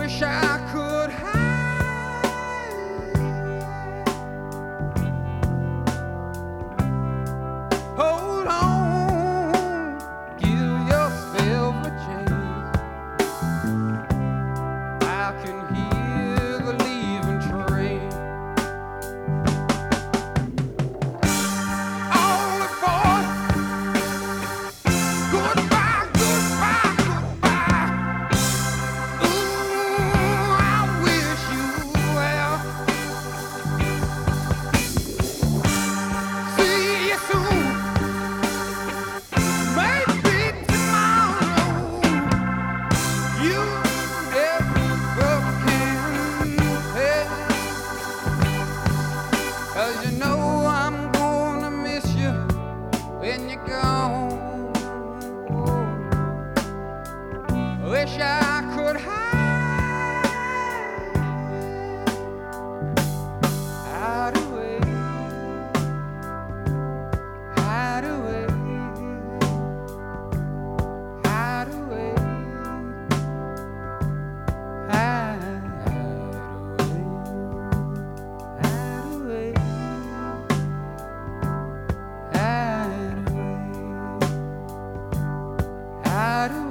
Wish I could hide. Hold on, give yourself a chance. I can hear the leaving train. All aboard. Goodbye, goodbye, goodbye. Ooh, I wish you well. See you soon. Maybe tomorrow. You never can tell. 'Cause you know I'm gonna miss you when you're gone. Wish I could hide away, hide away, hide away, hide away, hide away, hide away, hide away.